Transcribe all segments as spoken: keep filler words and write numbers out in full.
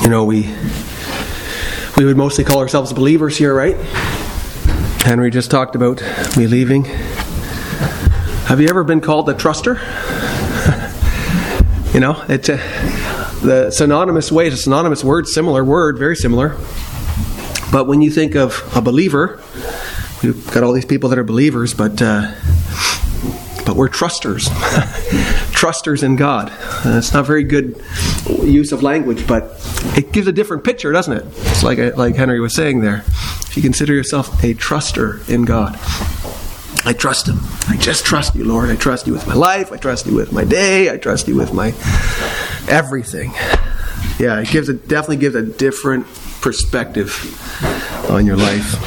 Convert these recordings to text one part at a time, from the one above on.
You know, we we would mostly call ourselves believers here, right? Henry just talked about believing. Have you ever been called a truster? You know, it's a, the synonymous way, it's a synonymous word, similar word, very similar. But when you think of a believer, we've got all these people that are believers, but uh, but we're trusters. Trusters in God. Uh, it's not very good use of language, but it gives a different picture, doesn't it? It's like like Henry was saying there. If you consider yourself a truster in God, I trust Him. I just trust you, Lord. I trust you with my life. I trust you with my day. I trust you with my everything. Yeah, it gives it definitely gives a different perspective on your life.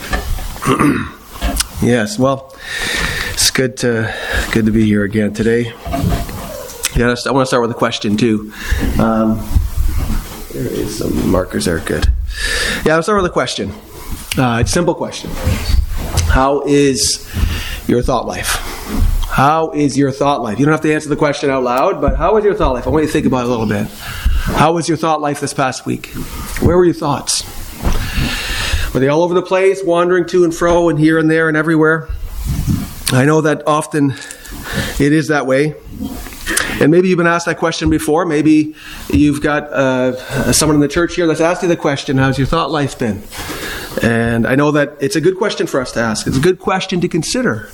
Yes, well, it's good to good to be here again today. Yeah, I want to start with a question too. Um, there is some markers there. Good. Yeah, I'll start with a question. Uh, it's a simple question. How is your thought life? How is your thought life? You don't have to answer the question out loud, but how is your thought life? I want you to think about it a little bit. How was your thought life this past week? Where were your thoughts? Were they all over the place, wandering to and fro and here and there and everywhere? I know that often it is that way. And maybe you've been asked that question before. Maybe you've got uh, someone in the church here that's asked you the question, how's your thought life been? And I know that it's a good question for us to ask. It's a good question to consider.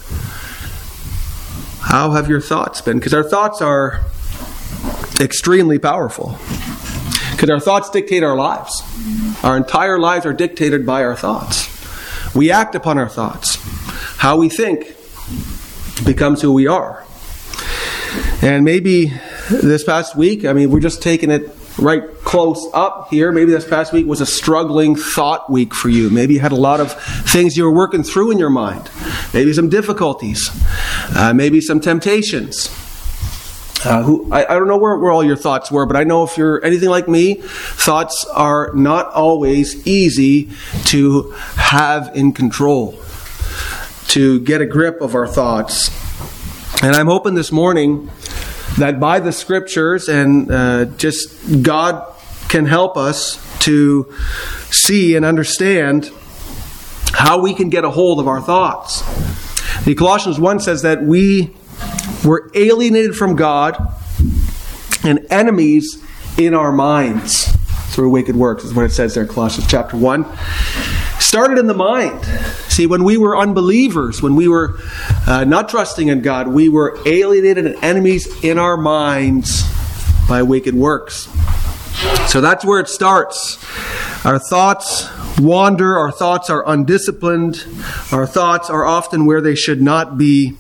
How have your thoughts been? Because our thoughts are extremely powerful. Because our thoughts dictate our lives. Our entire lives are dictated by our thoughts. We act upon our thoughts. How we think becomes who we are. And maybe this past week, I mean, we're just taking it right close up here. Maybe this past week was a struggling thought week for you. Maybe you had a lot of things you were working through in your mind. Maybe some difficulties. Uh, maybe some temptations. Uh, who I, I don't know where, where all your thoughts were, but I know if you're anything like me, thoughts are not always easy to have in control, to get a grip of our thoughts. And I'm hoping this morning that by the Scriptures and uh, just God can help us to see and understand how we can get a hold of our thoughts. The Colossians one says that we were alienated from God and enemies in our minds through wicked works, is what it says there, Colossians chapter one. Started in the mind. See, when we were unbelievers, when we were uh, not trusting in God, we were alienated and enemies in our minds by wicked works. So that's where it starts. Our thoughts wander, our thoughts are undisciplined, our thoughts are often where they should not be.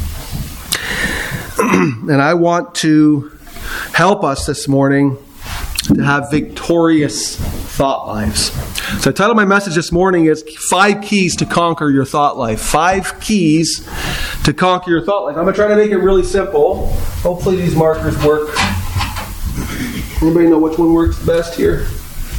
And I want to help us this morning to have victorious thought lives. So the title of my message this morning is Five Keys to Conquer Your Thought Life. Five Keys to Conquer Your Thought Life. I'm going to try to make it really simple. Hopefully these markers work. Anybody know which one works best here?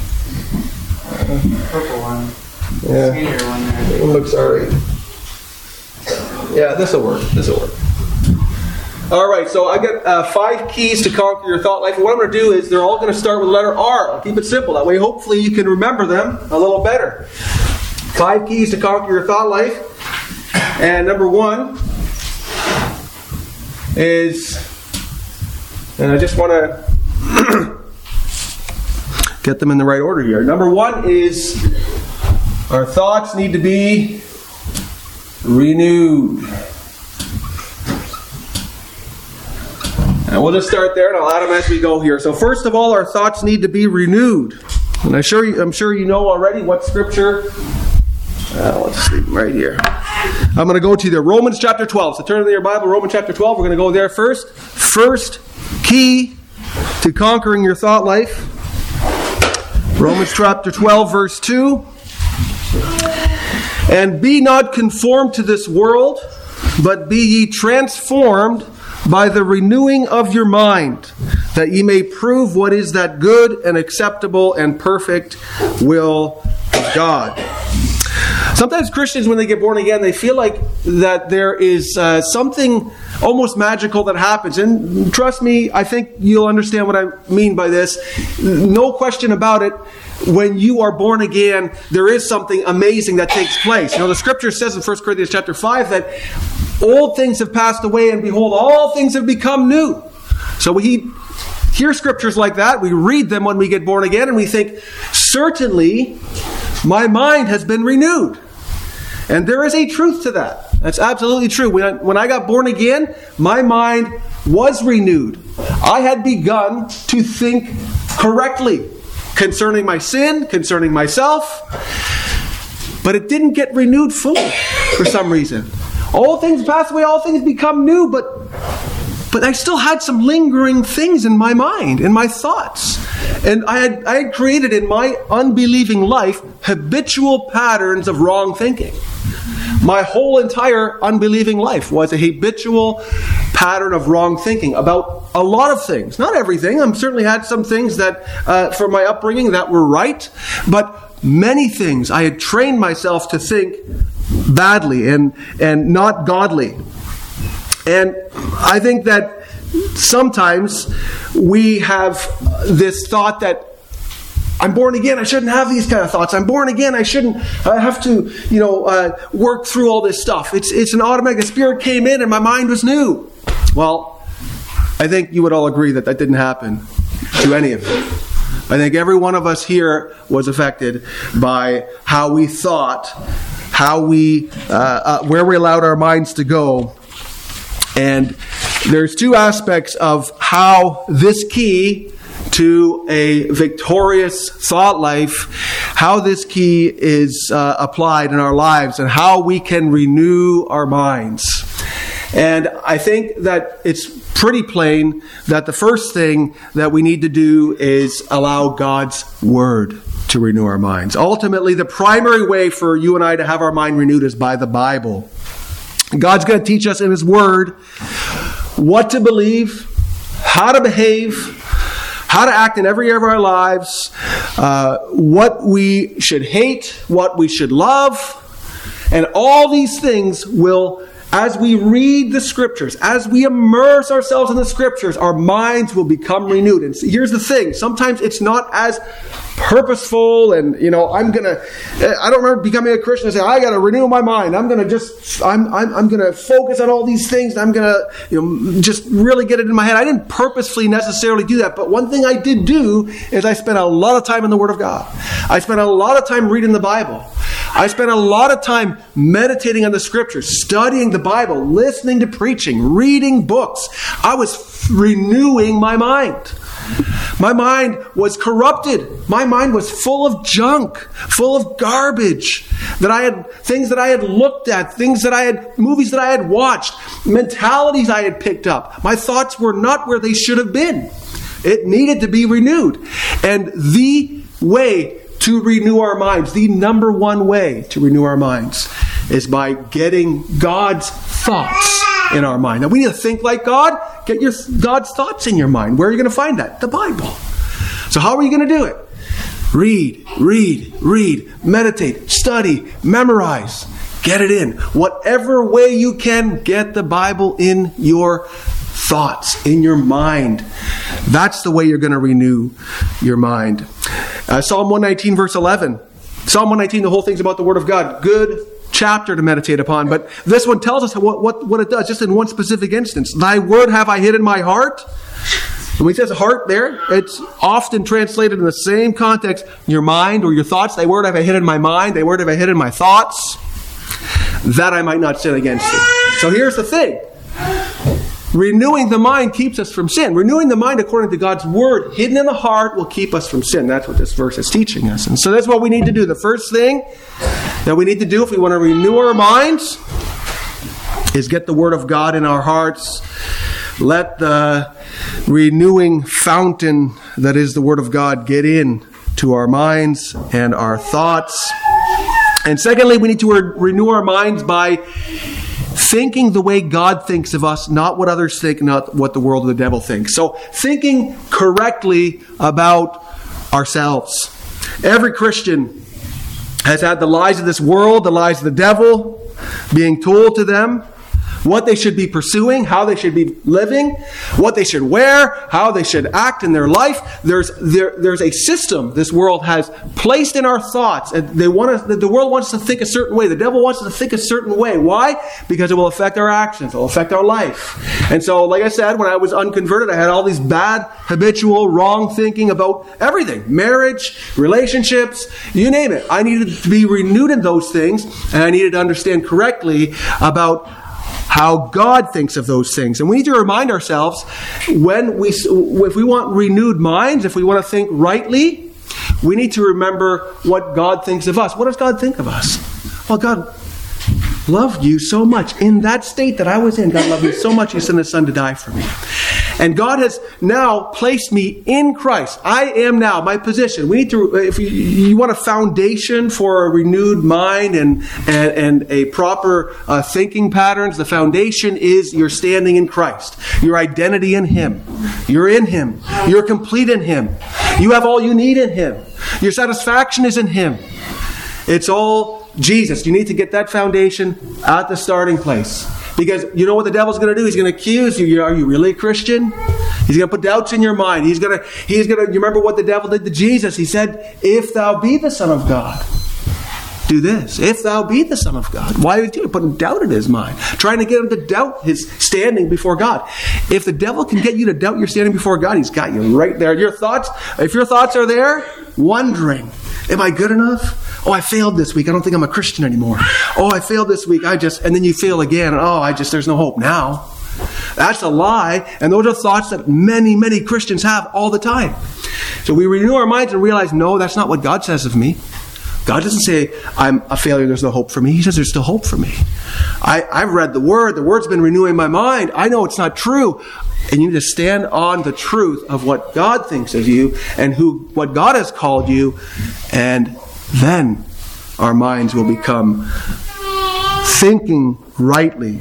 Purple one. Yeah. Skinnier one there. It looks alright. Yeah, this will work. This will work. All right, so I've got uh, five keys to conquer your thought life. And what I'm going to do is they're all going to start with the letter R. I'll keep it simple. That way, hopefully, you can remember them a little better. Five keys to conquer your thought life. And number one is, and I just want to get them in the right order here. Number one is our thoughts need to be renewed. And we'll just start there, and I'll add them as we go here. So first of all, our thoughts need to be renewed. And I'm sure you, I'm sure you know already what scripture. Uh, let's see, right here. I'm going to go to the Romans chapter twelve. So turn to your Bible, Romans chapter twelve. We're going to go there first. First key to conquering your thought life. Romans chapter twelve, verse two. And be not conformed to this world, but be ye transformed by the renewing of your mind, that ye may prove what is that good and acceptable and perfect will of God. Sometimes Christians, when they get born again, they feel like that there is uh, something almost magical that happens. And trust me, I think you'll understand what I mean by this. No question about it. When you are born again, there is something amazing that takes place. You know, the scripture says in First Corinthians chapter five that old things have passed away, and behold, all things have become new. So we hear scriptures like that, we read them when we get born again, and we think, certainly, my mind has been renewed. And there is a truth to that. That's absolutely true. When I, when I got born again, my mind was renewed. I had begun to think correctly concerning my sin, concerning myself. But it didn't get renewed fully for some reason. All things pass away, all things become new, but but I still had some lingering things in my mind, in my thoughts. And I had, I had created in my unbelieving life habitual patterns of wrong thinking. My whole entire unbelieving life was a habitual pattern of wrong thinking about a lot of things. Not everything. I certainly had some things that, uh, from my upbringing, that were right. But many things I had trained myself to think badly and, and not godly. And I think that sometimes we have this thought that I'm born again, I shouldn't have these kind of thoughts. I'm born again, I shouldn't I have to, you know, uh, work through all this stuff. It's it's an automatic. The Spirit came in and my mind was new. Well, I think you would all agree that that didn't happen to any of you. I think every one of us here was affected by how we thought, how we, uh, uh, where we allowed our minds to go. And there's two aspects of how this key to a victorious thought life, how this key is uh, applied in our lives and how we can renew our minds. And I think that it's pretty plain that the first thing that we need to do is allow God's Word to renew our minds. Ultimately, the primary way for you and I to have our mind renewed is by the Bible. God's going to teach us in His Word what to believe, how to behave, how to act in every area of our lives, uh, what we should hate, what we should love. And all these things will, as we read the Scriptures, as we immerse ourselves in the Scriptures, our minds will become renewed. And here's the thing. Sometimes it's not as purposeful and, you know, I'm going to, I don't remember becoming a Christian and saying, I got to renew my mind. I'm going to just, I'm, I'm, I'm going to focus on all these things. I'm going to, you know, just really get it in my head. I didn't purposefully necessarily do that. But one thing I did do is I spent a lot of time in the Word of God. I spent a lot of time reading the Bible. I spent a lot of time meditating on the Scriptures, studying the Bible, listening to preaching, reading books. I was renewing my mind. My mind was corrupted. My mind was full of junk, full of garbage. That I had things that I had looked at, things that I had, movies that I had watched, mentalities I had picked up. My thoughts were not where they should have been. It needed to be renewed. And the way to renew our minds, the number one way to renew our minds, is by getting God's thoughts in our mind. Now we need to think like God. Get your God's thoughts in your mind. Where are you going to find that? The Bible. So how are you going to do it? Read, read, read, meditate, study, memorize. Get it in. Whatever way you can, get the Bible in your thoughts, in your mind. That's the way you're going to renew your mind. Uh, Psalm one nineteen verse eleven. Psalm one nineteen, the whole thing's about the Word of God. Good chapter to meditate upon. But this one tells us what, what, what it does, just in one specific instance. Thy word have I hid in my heart. When he says heart there, it's often translated in the same context. Your mind or your thoughts. Thy word have I hid in my mind. Thy word have I hid in my thoughts, that I might not sin against thee. So here's the thing. Renewing the mind keeps us from sin. Renewing the mind according to God's Word, hidden in the heart, will keep us from sin. That's what this verse is teaching us. And so that's what we need to do. The first thing that we need to do if we want to renew our minds is get the Word of God in our hearts. Let the renewing fountain that is the Word of God get in to our minds and our thoughts. And secondly, we need to re- renew our minds by thinking the way God thinks of us, not what others think, not what the world or the devil thinks. So thinking correctly about ourselves. Every Christian has had the lies of this world, the lies of the devil, being told to them what they should be pursuing, how they should be living, what they should wear, how they should act in their life. There's there, there's a system this world has placed in our thoughts, and they want us. The world wants us to think a certain way. The devil wants us to think a certain way. Why? Because it will affect our actions. It will affect our life. And so, like I said, when I was unconverted, I had all these bad, habitual, wrong thinking about everything: marriage, relationships, you name it. I needed to be renewed in those things, and I needed to understand correctly about how God thinks of those things. And we need to remind ourselves, when we, if we want renewed minds, if we want to think rightly, we need to remember what God thinks of us. What does God think of us? Well, God loved you so much. In that state that I was in, God loved me so much, He sent His Son to die for me. And God has now placed me in Christ. I am now, my position. We need to, if you, you want a foundation for a renewed mind and, and, and a proper uh, thinking patterns, the foundation is your standing in Christ. Your identity in Him. You're in Him. You're complete in Him. You have all you need in Him. Your satisfaction is in Him. It's all Jesus. You need to get that foundation at the starting place. Because you know what the devil's going to do? He's going to accuse you. Are you really a Christian? He's going to put doubts in your mind. He's going to, he's going to, you remember what the devil did to Jesus? He said, if thou be the Son of God, do this. If thou be the Son of God. Why was he putting doubt in his mind? Trying to get him to doubt his standing before God. If the devil can get you to doubt your standing before God, he's got you right there. Your thoughts, if your thoughts are there, wondering, am I good enough? Oh, I failed this week. I don't think I'm a Christian anymore. Oh, I failed this week. I just, and then you fail again. Oh, I just, there's no hope now. That's a lie. And those are thoughts that many, many Christians have all the time. So we renew our minds and realize, no, that's not what God says of me. God doesn't say, I'm a failure, there's no hope for me. He says there's still hope for me. I, I've read the Word. The Word's been renewing my mind. I know it's not true. And you need to stand on the truth of what God thinks of you and who what God has called you. And then our minds will become thinking rightly.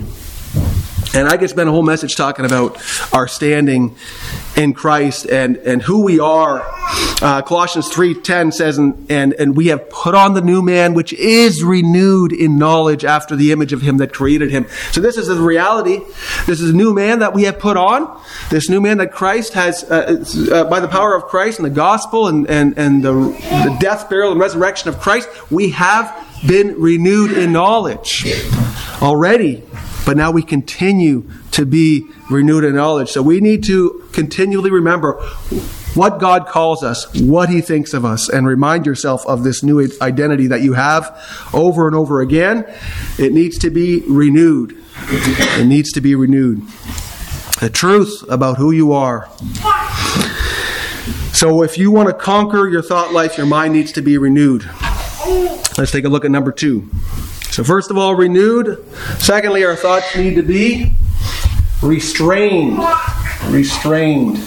And I could spend a whole message talking about our standing in Christ and, and who we are. Uh, Colossians three ten says, and, and, and we have put on the new man, which is renewed in knowledge after the image of Him that created him. So this is the reality. This is a new man that we have put on. This new man that Christ has, uh, uh, by the power of Christ and the gospel and, and, and the, the death, burial, and resurrection of Christ, we have been renewed in knowledge already. But now we continue to be renewed in knowledge. So we need to continually remember what God calls us, what He thinks of us, and remind yourself of this new identity that you have over and over again. It needs to be renewed. It needs to be renewed. The truth about who you are. So if you want to conquer your thought life, your mind needs to be renewed. Let's take a look at number two. So first of all, renewed. Secondly, our thoughts need to be restrained. Restrained.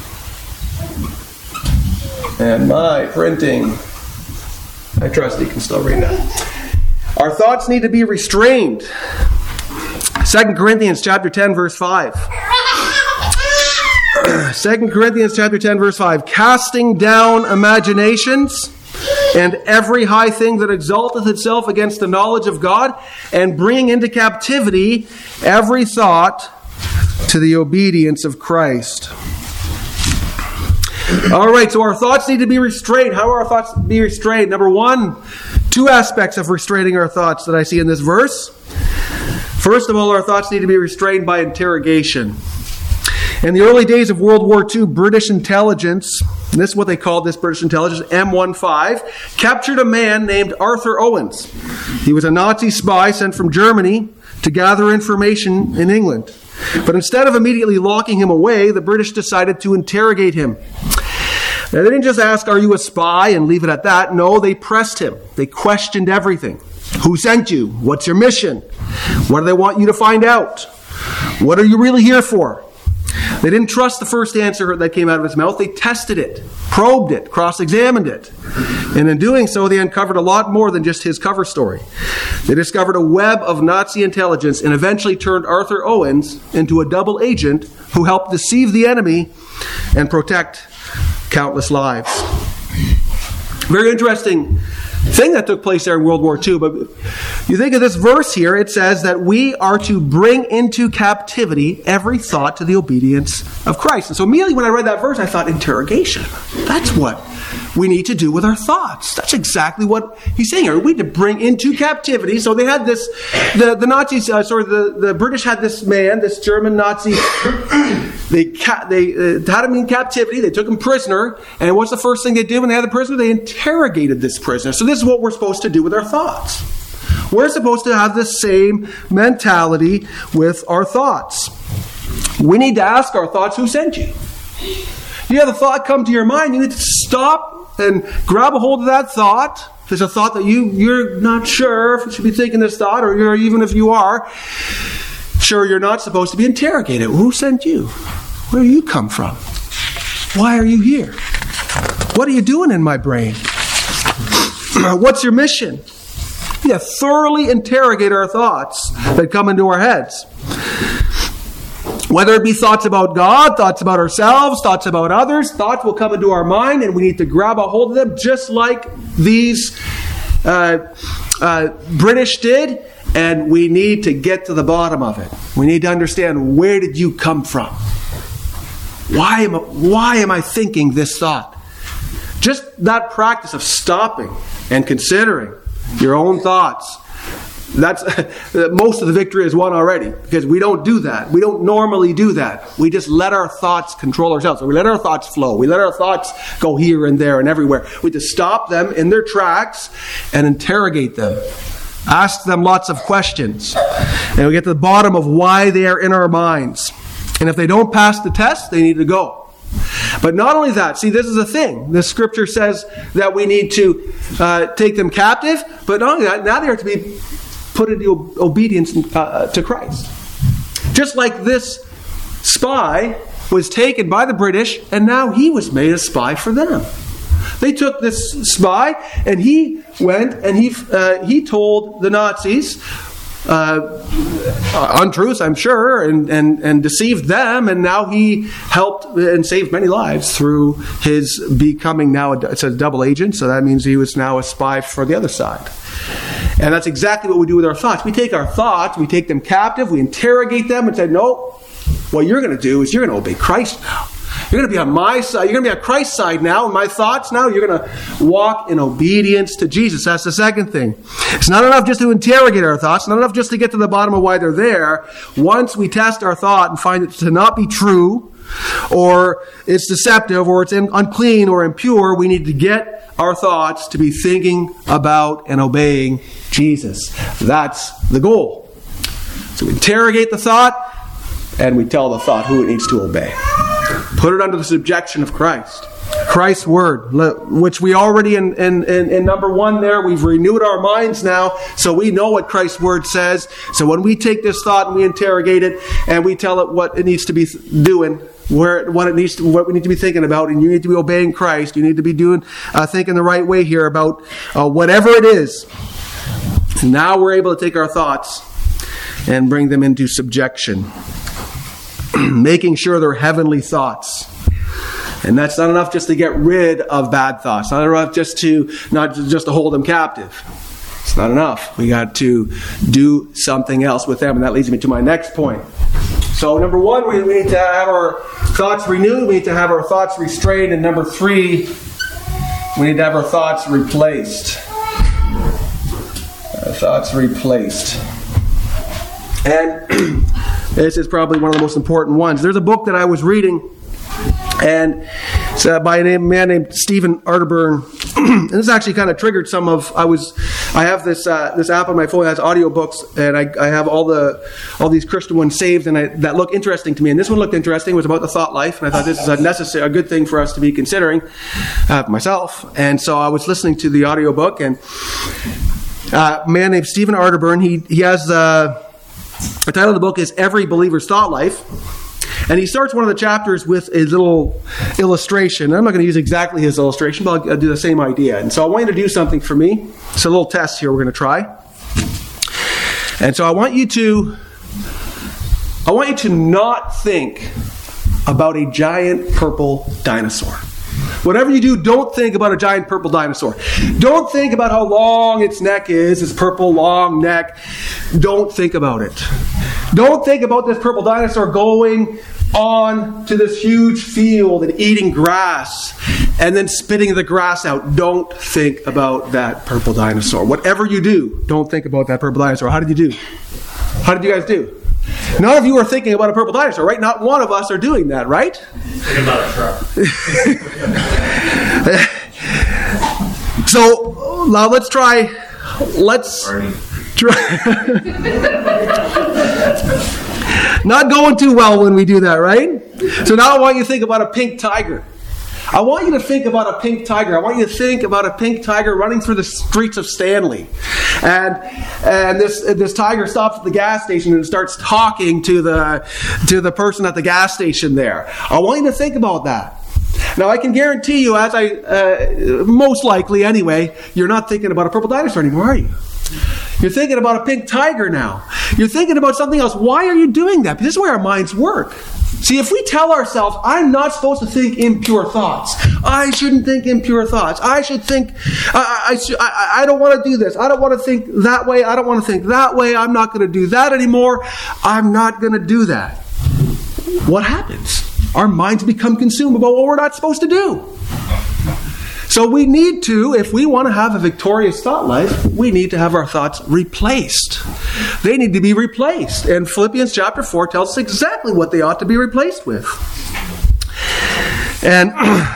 And my printing. I trust you can still read that. Our thoughts need to be restrained. Second Corinthians chapter ten, verse five. Second Corinthians chapter ten, verse five. Casting down imaginations and every high thing that exalteth itself against the knowledge of God, and bringing into captivity every thought to the obedience of Christ. All right, so our thoughts need to be restrained. How are our thoughts to be restrained? Number one, two aspects of restraining our thoughts that I see in this verse. First of all, our thoughts need to be restrained by interrogation. In the early days of World War Two, British intelligence, and this is what they called this British intelligence, M fifteen, captured a man named Arthur Owens. He was a Nazi spy sent from Germany to gather information in England. But instead of immediately locking him away, the British decided to interrogate him. Now, they didn't just ask, are you a spy, and leave it at that. No, they pressed him. They questioned everything. Who sent you? What's your mission? What do they want you to find out? What are you really here for? They didn't trust the first answer that came out of his mouth. They tested it, probed it, cross-examined it. And in doing so, they uncovered a lot more than just his cover story. They discovered a web of Nazi intelligence and eventually turned Arthur Owens into a double agent who helped deceive the enemy and protect countless lives. Very interesting thing that took place there in World War Two. But you think of this verse here, it says that we are to bring into captivity every thought to the obedience of Christ. And so immediately when I read that verse, I thought, interrogation. That's what we need to do with our thoughts. That's exactly what he's saying here. We need to bring into captivity. So they had this, the, the Nazis, uh, sorry, the, the British had this man, this German Nazi, they, ca- they uh, had him in captivity, they took him prisoner, and what's the first thing they did when they had the prisoner? They interrogated this prisoner. So this is what we're supposed to do with our thoughts. We're supposed to have the same mentality with our thoughts. We need to ask our thoughts, who sent you? You have a thought come to your mind, you need to stop and grab a hold of that thought. If it's a thought that you, you're not sure if you should be thinking this thought, or you're, even if you are, sure you're not supposed to be interrogated. Who sent you? Where do you come from? Why are you here? What are you doing in my brain? What's your mission? Yeah, thoroughly interrogate our thoughts that come into our heads. Whether it be thoughts about God, thoughts about ourselves, thoughts about others, thoughts will come into our mind and we need to grab a hold of them just like these uh, uh, British did, and we need to get to the bottom of it. We need to understand, where did you come from? Why am I, why am I thinking this thought? Just that practice of stopping and considering your own thoughts. That's most of the victory is won already, because we don't do that. We don't normally do that. We just let our thoughts control ourselves. So we let our thoughts flow. We let our thoughts go here and there and everywhere. We just stop them in their tracks and interrogate them. Ask them lots of questions. And we get to the bottom of why they are in our minds. And if they don't pass the test, they need to go. But not only that, see, this is a thing. The scripture says that we need to uh, take them captive, but not only that, now they are to be put into obedience uh, to Christ. Just like this spy was taken by the British, and now he was made a spy for them. They took this spy, and he went and he uh, he told the Nazis uh, untruths, I'm sure, and, and, and deceived them, and now he helped and saved many lives through his becoming now a, it's a double agent, so that means he was now a spy for the other side. And that's exactly what we do with our thoughts. We take our thoughts, we take them captive, we interrogate them and say, no, what you're going to do is you're going to obey Christ now. You're going to be on my side. You're going to be on Christ's side now. And my thoughts now, you're going to walk in obedience to Jesus. That's the second thing. It's not enough just to interrogate our thoughts. Not enough just to get to the bottom of why they're there. Once we test our thought and find it to not be true, or it's deceptive, or it's unclean or impure, we need to get our thoughts to be thinking about and obeying Jesus. That's the goal. So we interrogate the thought, and we tell the thought who it needs to obey. Put it under the subjection of Christ. Christ's word, which we already in, in, in, in number one there, we've renewed our minds now, so we know what Christ's word says. So when we take this thought and we interrogate it, and we tell it what it needs to be doing, where what it needs to, what we need to be thinking about, and you need to be obeying Christ. You need to be doing uh, thinking the right way here about uh, whatever it is. And now we're able to take our thoughts and bring them into subjection, making sure they're heavenly thoughts. And that's not enough just to get rid of bad thoughts. Not enough just to not just to hold them captive. It's not enough. We got to do something else with them, and that leads me to my next point. So number one, we, we need to have our thoughts renewed. We need to have our thoughts restrained. And number three, we need to have our thoughts replaced. Our thoughts replaced. And this is probably one of the most important ones. There's a book that I was reading, and it's uh, by a man named Stephen Arterburn. And this actually kind of triggered some of. I was, I have this uh, this app on my phone that has audiobooks, and I, I have all the all these Christian ones saved, and I, that look interesting to me. And this one looked interesting. It was about the thought life, and I thought this is a necessary, a good thing for us to be considering uh, myself. And so I was listening to the audiobook, and uh, a man named Stephen Arterburn. He he has uh, the title of the book is Every Believer's Thought Life. And he starts one of the chapters with a little illustration. I'm not going to use exactly his illustration, but I'll do the same idea. And so I want you to do something for me. It's a little test here we're going to try. And so I want you to, I want you to not think about a giant purple dinosaur. Whatever you do, don't think about a giant purple dinosaur. Don't think about how long its neck is, its purple long neck. Don't think about it. Don't think about this purple dinosaur going on to this huge field and eating grass and then spitting the grass out. Don't think about that purple dinosaur. Whatever you do, don't think about that purple dinosaur. How did you do? How did you guys do? None of you are thinking about a purple dinosaur, right? Not one of us are doing that, right? Think about a truck. So now let's try. Let's try. Not going too well when we do that, right? So now I want you to think about a pink tiger. I want you to think about a pink tiger. I want you to think about a pink tiger running through the streets of Stanley. And and this this tiger stops at the gas station and starts talking to the to the person at the gas station there. I want you to think about that. Now, I can guarantee you, as I uh, most likely anyway, you're not thinking about a purple dinosaur anymore, are you? You're thinking about a pink tiger now. You're thinking about something else. Why are you doing that? Because this is where our minds work. See, if we tell ourselves, I'm not supposed to think impure thoughts. I shouldn't think impure thoughts. I should think, I, I, should, I, I don't want to do this. I don't want to think that way. I don't want to think that way. I'm not going to do that anymore. I'm not going to do that. What happens? Our minds become consumed about what we're not supposed to do. So we need to, if we want to have a victorious thought life, we need to have our thoughts replaced. They need to be replaced. And Philippians chapter four tells us exactly what they ought to be replaced with. And,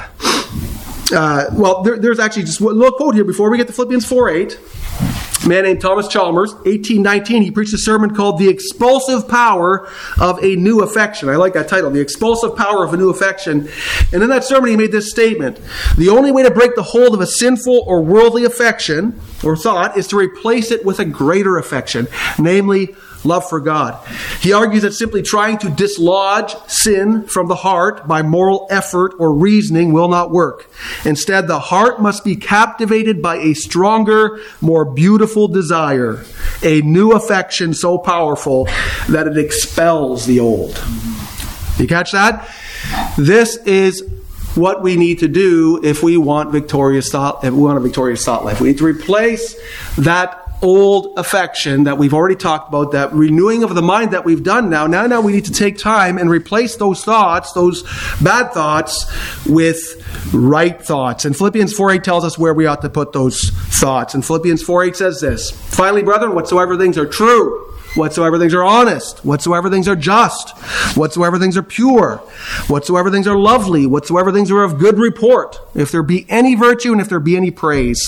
uh, well, there, there's actually just a little quote here before we get to Philippians four eight. A man named Thomas Chalmers, eighteen nineteen, he preached a sermon called The Expulsive Power of a New Affection. I like that title, The Expulsive Power of a New Affection. And in that sermon he made this statement: the only way to break the hold of a sinful or worldly affection or thought is to replace it with a greater affection, namely love for God. He argues that simply trying to dislodge sin from the heart by moral effort or reasoning will not work. Instead, the heart must be captivated by a stronger, more beautiful desire, a new affection so powerful that it expels the old. You catch that? This is what we need to do if we want victorious thought, if we want a victorious thought life. We need to replace that old affection that we've already talked about, that renewing of the mind that we've done now. Now, now we need to take time and replace those thoughts, those bad thoughts, with right thoughts. And Philippians four eight tells us where we ought to put those thoughts. And Philippians four eight says this: finally, brethren, whatsoever things are true, whatsoever things are honest, whatsoever things are just, whatsoever things are pure, whatsoever things are lovely, whatsoever things are of good report, if there be any virtue and if there be any praise,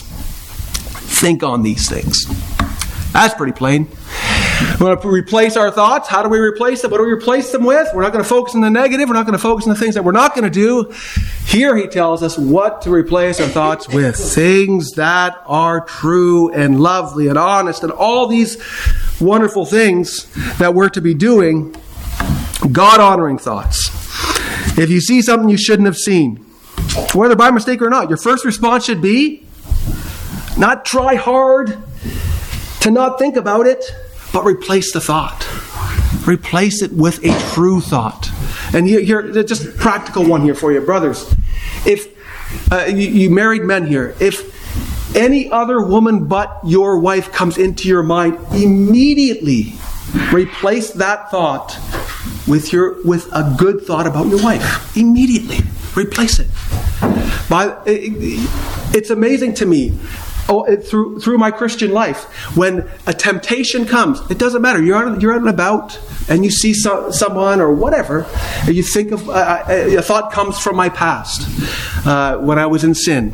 think on these things. That's pretty plain. We want to replace our thoughts. How do we replace them? What do we replace them with? We're not going to focus on the negative. We're not going to focus on the things that we're not going to do. Here he tells us what to replace our thoughts with. Things that are true and lovely and honest and all these wonderful things that we're to be doing. God-honoring thoughts. If you see something you shouldn't have seen, whether by mistake or not, your first response should be not try hard to not think about it, but replace the thought. Replace it with a true thought. And here, here just a practical one here for you, brothers. If uh, you, you married men here, if any other woman but your wife comes into your mind, immediately replace that thought with your with a good thought about your wife. Immediately replace it. By, it it's amazing to me. Oh, it, through through my Christian life, when a temptation comes, it doesn't matter. You're out, you're out and about, and you see so, someone or whatever, and you think of uh, a thought comes from my past uh, when I was in sin,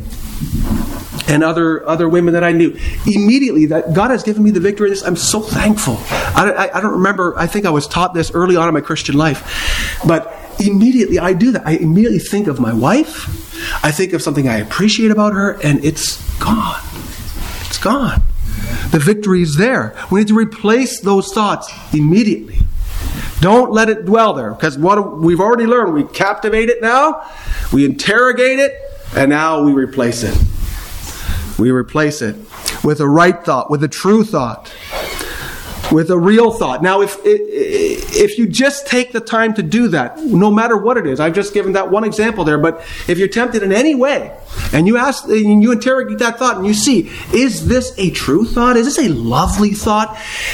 and other other women that I knew. Immediately, that God has given me the victory in this. I'm so thankful. I, I, I don't remember. I think I was taught this early on in my Christian life, but immediately I do that. I immediately think of my wife. I think of something I appreciate about her, and it's gone. It's gone. The victory is there. We need to replace those thoughts immediately. Don't let it dwell there, because what we've already learned, we captivate it now, we interrogate it, and now we replace it. We replace it with a right thought, with a true thought. with a real thought. Now, if if you just take the time to do that, no matter what it is, I've just given that one example there, but if you're tempted in any way, and you ask, and you interrogate that thought, and you see, is this a true thought? Is this a lovely thought?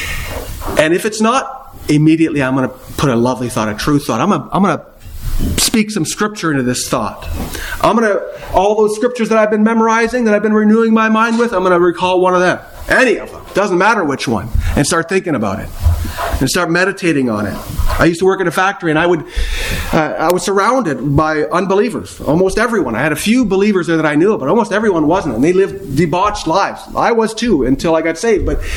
And if it's not, immediately I'm going to put a lovely thought, a true thought. I'm going to, I'm going to speak some scripture into this thought. I'm going to, all those scriptures that I've been memorizing, that I've been renewing my mind with, I'm going to recall one of them. Any of them. Doesn't matter which one. And start thinking about it. And start meditating on it. I used to work in a factory, and I would, uh, I was surrounded by unbelievers. Almost everyone. I had a few believers there that I knew, but almost everyone wasn't. And they lived debauched lives. I was too, until I got saved. But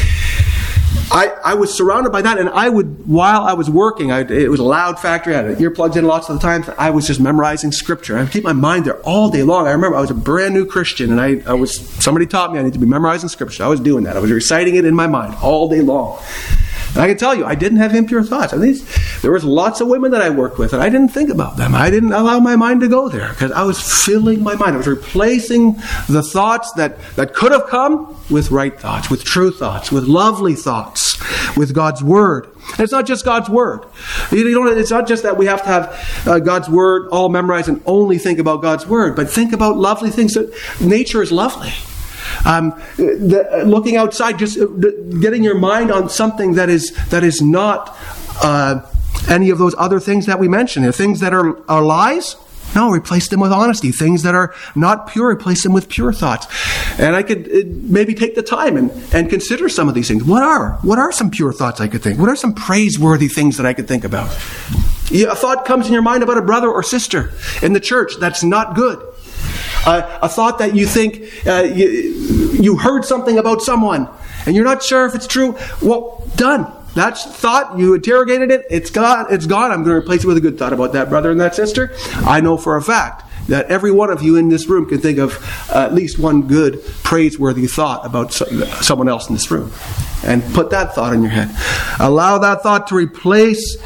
I, I was surrounded by that, and I would, while I was working, I, it was a loud factory, I had earplugs in lots of the times, I was just memorizing scripture. I would keep my mind there all day long. I remember I was a brand new Christian, and I, I was, somebody taught me I need to be memorizing scripture. I was doing that. I was reciting it in my mind all day long. And I can tell you, I didn't have impure thoughts. I mean, there was lots of women that I worked with, and I didn't think about them. I didn't allow my mind to go there, because I was filling my mind. I was replacing the thoughts that, that could have come with right thoughts, with true thoughts, with lovely thoughts, with God's Word. And it's not just God's Word. You don't, it's not just that we have to have uh, God's Word all memorized and only think about God's Word, but think about lovely things. So, nature is lovely. Um, the, looking outside, just getting your mind on something that is that is not uh, any of those other things that we mentioned. The things that are, are lies, no, replace them with honesty. Things that are not pure, replace them with pure thoughts. And I could uh, maybe take the time and, and consider some of these things. What are what are some pure thoughts I could think? What are some praiseworthy things that I could think about? A thought comes in your mind about a brother or sister in the church that's not good. Uh, a thought that you think uh, you, you heard something about someone and you're not sure if it's true. Well, done. That's thought. You interrogated it. It's gone. It's gone. I'm going to replace it with a good thought about that brother and that sister. I know for a fact that every one of you in this room can think of uh, at least one good, praiseworthy thought about so, someone else in this room. And put that thought in your head. Allow that thought to replace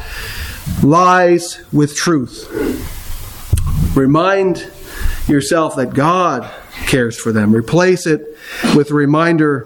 lies with truth. Remind yourself that God cares for them. Replace it with a reminder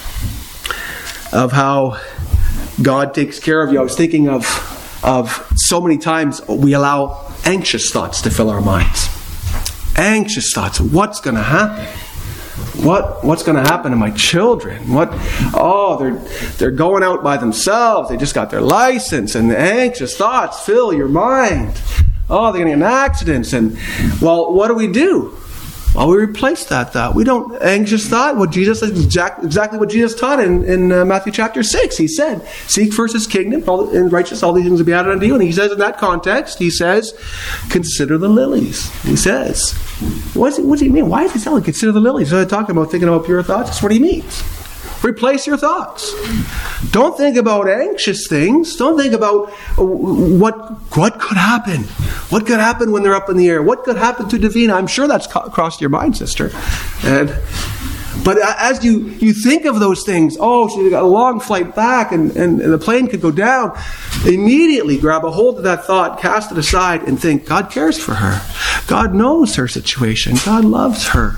of how God takes care of you. I was thinking of, of so many times we allow anxious thoughts to fill our minds. Anxious thoughts. What's going to happen? What what's going to happen to my children? What? Oh, they're they're going out by themselves. They just got their license, and the anxious thoughts fill your mind. Oh, they're going to get in accidents. And, well, what do we do? Well, we replace that thought. We don't, anxious thought, what Jesus, exact, exactly what Jesus taught in, in uh, Matthew chapter six. He said, seek first His kingdom all, and righteousness, all these things will be added unto you. And He says in that context, He says, consider the lilies. He says, what's, what does He mean? Why is He telling consider the lilies? So talking about thinking about pure thoughts. That's what He means. Replace your thoughts. Don't think about anxious things. Don't think about what what could happen. What could happen when they're up in the air? What could happen to Davina? I'm sure that's crossed your mind, sister. And but as you, you think of those things, oh, she's got a long flight back and, and, and the plane could go down. Immediately grab a hold of that thought, cast it aside, and think, God cares for her. God knows her situation. God loves her.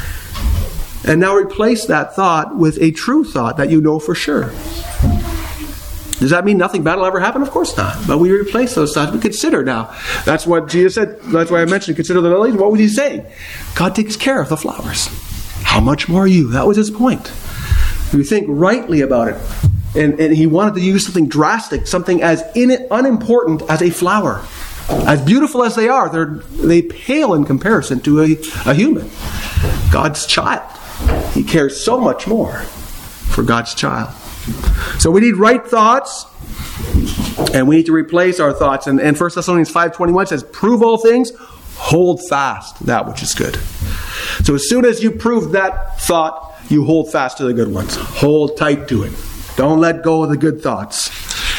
And now replace that thought with a true thought that you know for sure. Does that mean nothing bad will ever happen? Of course not. But we replace those thoughts. We consider now. That's what Jesus said. That's why I mentioned consider the lilies. What was He saying? God takes care of the flowers. How much more you? That was His point. You think rightly about it. And, and He wanted to use something drastic, something as in, unimportant as a flower. As beautiful as they are, they're, they pale in comparison to a, a human. God's child. He cares so much more for God's child. So we need right thoughts, and we need to replace our thoughts. And, and First Thessalonians five twenty-one says, prove all things, hold fast that which is good. So as soon as you prove that thought, you hold fast to the good ones. Hold tight to it. Don't let go of the good thoughts.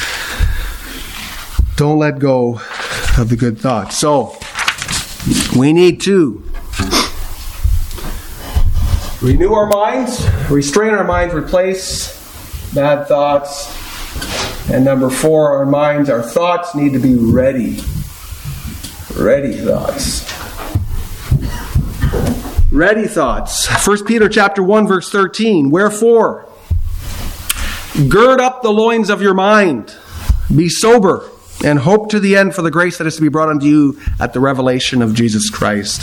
Don't let go of the good thoughts. So we need to renew our minds, restrain our minds, replace bad thoughts. And number four, our minds, our thoughts need to be ready. Ready thoughts. Ready thoughts. First Peter chapter one, verse thirteen. Wherefore, Gird up the loins of your mind. Be sober and hope to the end for the grace that is to be brought unto you at the revelation of Jesus Christ.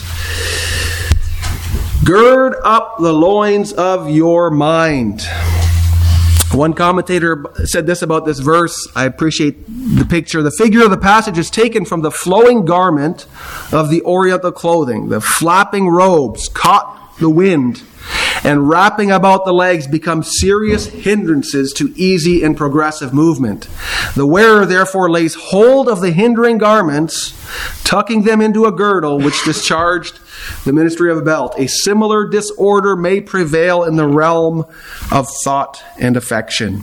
Gird up the loins of your mind. One commentator said this about this verse. I appreciate the picture. The figure of the passage is taken from the flowing garment of the Oriental clothing. The flapping robes caught the wind, and wrapping about the legs become serious hindrances to easy and progressive movement. The wearer therefore lays hold of the hindering garments, tucking them into a girdle which discharged the ministry of a belt. A similar disorder may prevail in the realm of thought and affection.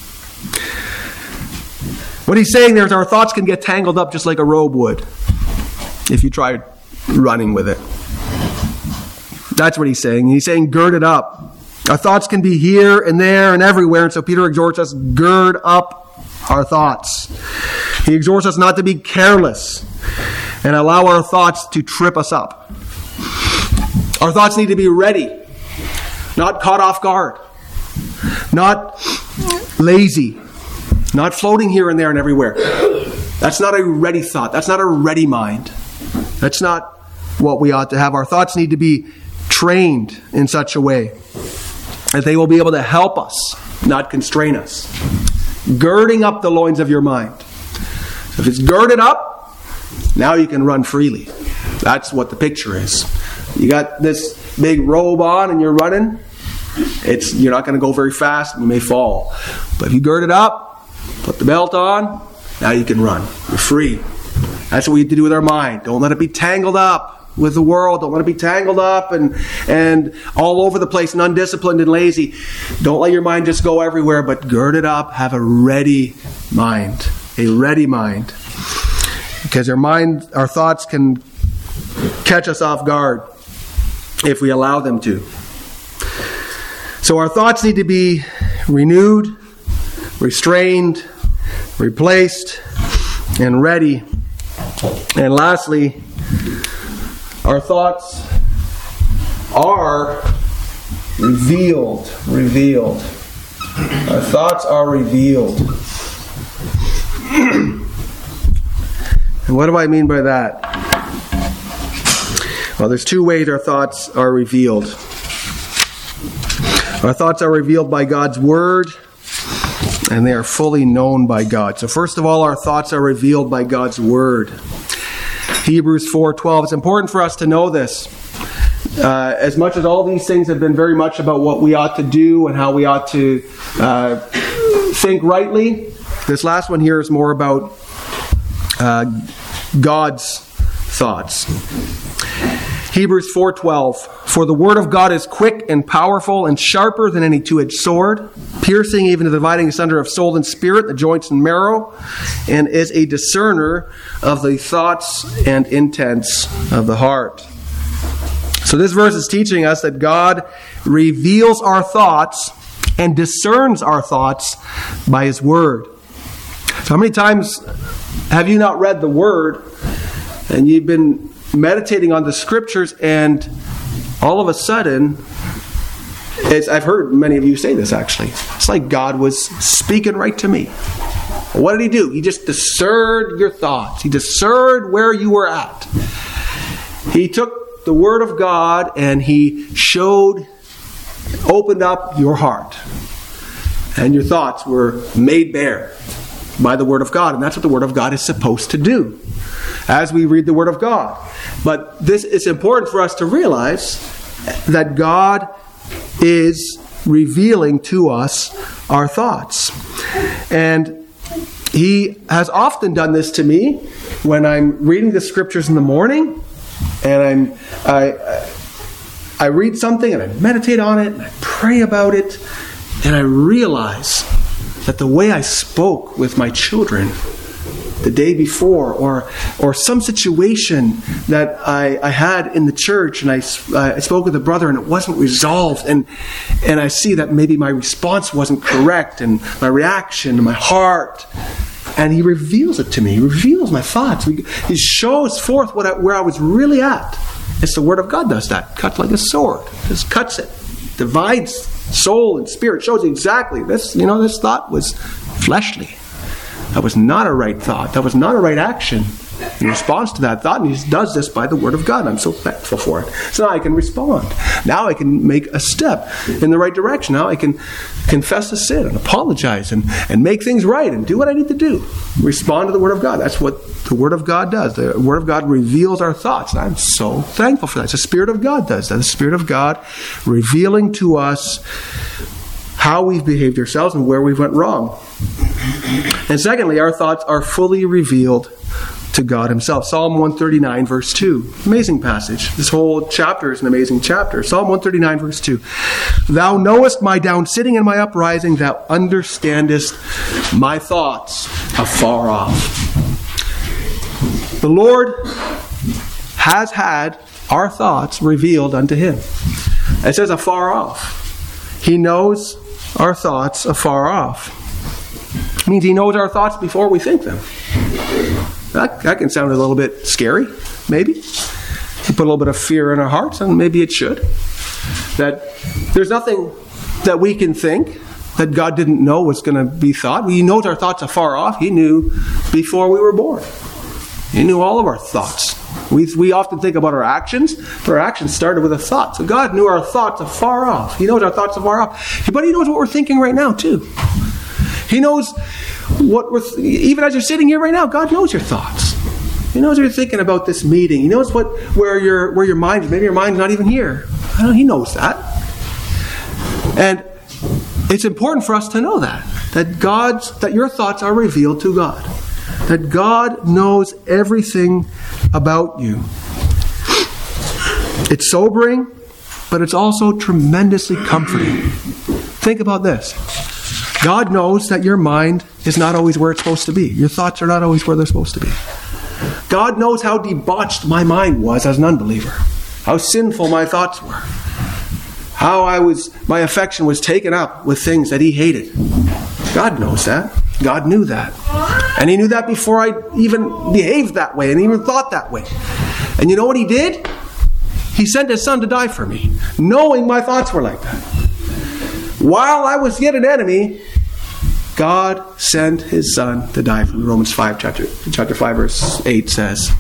What he's saying there is our thoughts can get tangled up just like a robe would if you tried running with it. That's what he's saying. He's saying gird it up. Our thoughts can be here and there and everywhere, and so Peter exhorts us, gird up our thoughts. He exhorts us not to be careless and allow our thoughts to trip us up. Our thoughts need to be ready, not caught off guard, not lazy, not floating here and there and everywhere. That's not a ready thought. That's not a ready mind. That's not what we ought to have. Our thoughts need to be trained in such a way that they will be able to help us, not constrain us. Girding up the loins of your mind. If it's girded up, now you can run freely. That's what the picture is. You got this big robe on and you're running. It's you're not going to go very fast and you may fall. But if you gird it up, put the belt on, now you can run. You're free. That's what we have to do with our mind. Don't let it be tangled up with the world. Don't let it be tangled up and and all over the place and undisciplined and lazy. Don't let your mind just go everywhere, but gird it up. Have a ready mind. A ready mind. Because our mind, our thoughts can catch us off guard if we allow them to. So our thoughts need to be renewed, restrained, replaced, and ready. And lastly, our thoughts are revealed. Revealed. Our thoughts are revealed. And what do I mean by that? Well, there's two ways our thoughts are revealed. Our thoughts are revealed by God's Word, and they are fully known by God. So first of all, our thoughts are revealed by God's Word. Hebrews four twelve. It's important for us to know this. Uh, as much as all these things have been very much about what we ought to do and how we ought to uh, think rightly, this last one here is more about uh, God's thoughts. Hebrews four twelve. For the word of God is quick and powerful and sharper than any two-edged sword, piercing even to the dividing asunder of soul and spirit, the joints and marrow, and is a discerner of the thoughts and intents of the heart. So this verse is teaching us that God reveals our thoughts and discerns our thoughts by His Word. So how many times have you not read the Word and you've been meditating on the Scriptures and all of a sudden, it's, I've heard many of you say this actually, it's like God was speaking right to me. What did He do? He just discerned your thoughts. He discerned where you were at. He took the Word of God and He showed, opened up your heart. And your thoughts were made bare by the Word of God. And that's what the Word of God is supposed to do as we read the Word of God. But this is important for us to realize that God is revealing to us our thoughts. And He has often done this to me when I'm reading the Scriptures in the morning and I'm I I read something and I meditate on it and I pray about it and I realize that the way I spoke with my children the day before, or or some situation that I, I had in the church, and I, I spoke with a brother and it wasn't resolved, and and I see that maybe my response wasn't correct, and my reaction, and my heart, and He reveals it to me. He reveals my thoughts. He shows forth what I, where I was really at. It's the Word of God does that. Cuts like a sword. Just cuts it. divides soul and spirit, shows you exactly this, you know, this thought was fleshly. That was not a right thought. That was not a right action in response to that thought. And he does this by the Word of God. I'm so thankful for it. So now I can respond. Now I can make a step in the right direction. Now I can confess a sin and apologize and, and make things right and do what I need to do. Respond to the Word of God. That's what the Word of God does. The Word of God reveals our thoughts. And I'm so thankful for that. It's the Spirit of God does that. The Spirit of God revealing to us how we've behaved ourselves and where we went wrong. And secondly, our thoughts are fully revealed to God Himself. Psalm one thirty-nine, verse two. Amazing passage. This whole chapter is an amazing chapter. Psalm one thirty-nine, verse two. Thou knowest my down sitting and my uprising. Thou understandest my thoughts afar off. The Lord has had our thoughts revealed unto Him. It says afar off. He knows our thoughts afar off. It means He knows our thoughts before we think them. That, that can sound a little bit scary, maybe. You put a little bit of fear in our hearts, and maybe it should. That there's nothing that we can think that God didn't know was going to be thought. He knows our thoughts afar off. He knew before we were born. He knew all of our thoughts. We, we often think about our actions, but our actions started with a thought. So God knew our thoughts afar off. He knows our thoughts afar off. But He knows what we're thinking right now, too. He knows what we're, th- even as you're sitting here right now, God knows your thoughts. He knows what you're thinking about this meeting. He knows what where your where your mind is. Maybe your mind's not even here. I don't know, He knows that. And it's important for us to know that. That God's that your thoughts are revealed to God. That God knows everything about you. It's sobering, but it's also tremendously comforting. Think about this. God knows that your mind is not always where it's supposed to be. Your thoughts are not always where they're supposed to be. God knows how debauched my mind was as an unbeliever. How sinful my thoughts were. How I was, my affection was taken up with things that He hated. God knows that. God knew that. And He knew that before I even behaved that way and even thought that way. And you know what He did? He sent His Son to die for me, knowing my thoughts were like that. While I was yet an enemy, God sent His Son to die for me. Romans five, chapter, chapter five, verse eight says.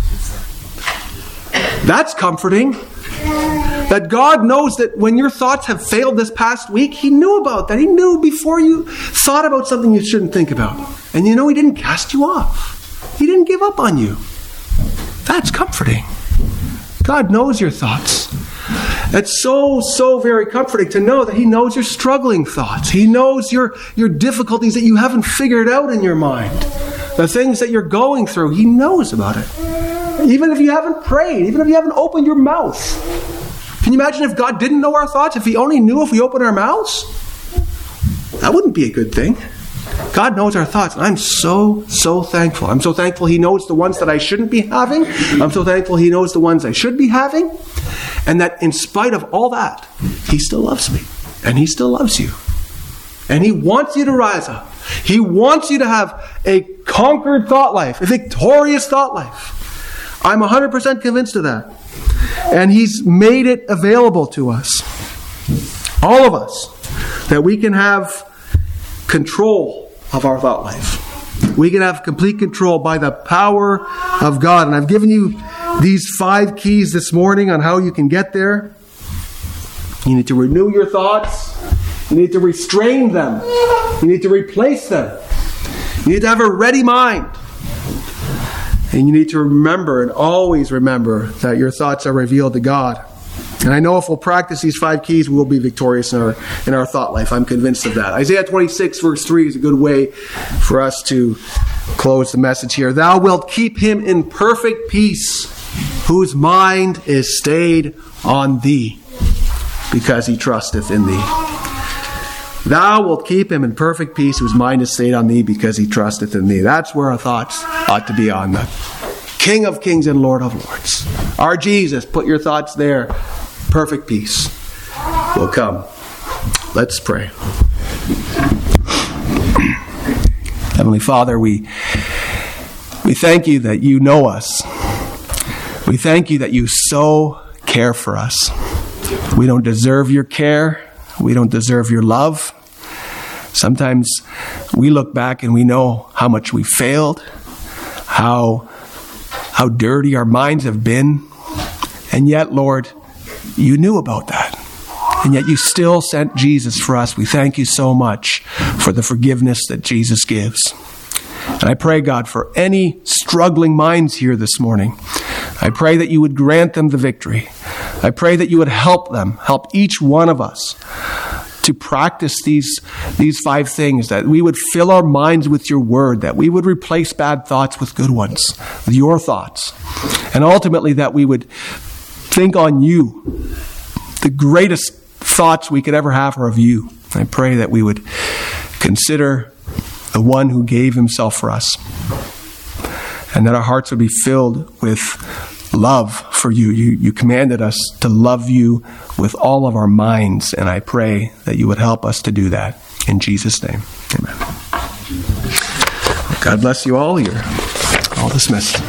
That's comforting. That God knows that when your thoughts have failed this past week, He knew about that. He knew before you thought about something you shouldn't think about. And you know He didn't cast you off. He didn't give up on you. That's comforting. God knows your thoughts. It's so, so very comforting to know that He knows your struggling thoughts. He knows your, your difficulties that you haven't figured out in your mind. The things that you're going through, He knows about it. Even if you haven't prayed, even if you haven't opened your mouth. Can you imagine if God didn't know our thoughts? If He only knew if we opened our mouths? That wouldn't be a good thing. God knows our thoughts. And I'm so, so thankful. I'm so thankful He knows the ones that I shouldn't be having. I'm so thankful He knows the ones I should be having. And that in spite of all that, He still loves me. And He still loves you. And He wants you to rise up. He wants you to have a conquered thought life, a victorious thought life. I'm one hundred percent convinced of that. And He's made it available to us, all of us, that we can have control of our thought life. We can have complete control by the power of God. And I've given you these five keys this morning on how you can get there. You need to renew your thoughts. You need to restrain them. You need to replace them. You need to have a ready mind. And you need to remember and always remember that your thoughts are revealed to God. And I know if we'll practice these five keys, we will be victorious in our in our thought life. I'm convinced of that. Isaiah twenty-six, verse three is a good way for us to close the message here. Thou wilt keep him in perfect peace, whose mind is stayed on thee, because he trusteth in thee. Thou wilt keep him in perfect peace, whose mind is stayed on thee, because he trusteth in thee. That's where our thoughts ought to be on, the King of kings and Lord of lords. Our Jesus, put your thoughts there. Perfect peace will come. Let's pray. Heavenly Father, we, we thank you that you know us. We thank you that you so care for us. We don't deserve your care. We don't deserve your love. Sometimes we look back and we know how much we failed, how, how dirty our minds have been. And yet, Lord, you knew about that. And yet you still sent Jesus for us. We thank you so much for the forgiveness that Jesus gives. And I pray, God, for any struggling minds here this morning, I pray that you would grant them the victory. I pray that you would help them, help each one of us to practice these, these five things, that we would fill our minds with your word, that we would replace bad thoughts with good ones, with your thoughts. And ultimately that we would think on you. The greatest thoughts we could ever have are of you. I pray that we would consider the one who gave himself for us, and that our hearts would be filled with love for you. You, you commanded us to love you with all of our minds, and I pray that you would help us to do that. In Jesus' name, amen. God bless you all. You're all dismissed.